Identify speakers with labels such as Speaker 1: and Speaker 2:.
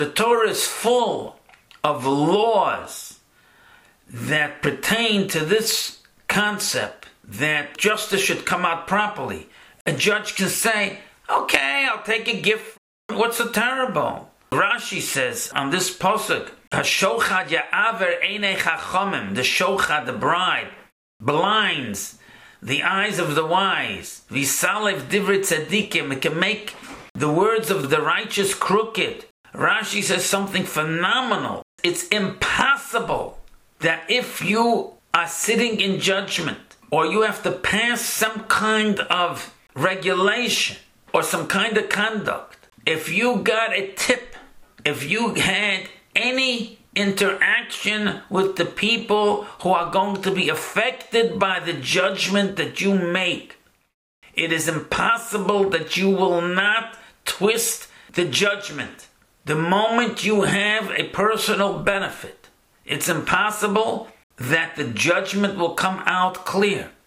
Speaker 1: The Torah is full of laws that pertain to this concept that justice should come out properly. A judge can say, okay, I'll take a gift. What's so terrible? Rashi says on this pasuk, Hashochad ya'aver einei chachamim, the shochad, the bribe, blinds the eyes of the wise. V'salev divrei tzadikim, it can make the words of the righteous crooked. Rashi says something phenomenal. It's impossible that if you are sitting in judgment, or you have to pass some kind of regulation, or some kind of conduct, if you got a tip, if you had any interaction with the people who are going to be affected by the judgment that you make, it is impossible that you will not twist the judgment. The moment you have a personal benefit, it's impossible that the judgment will come out clear.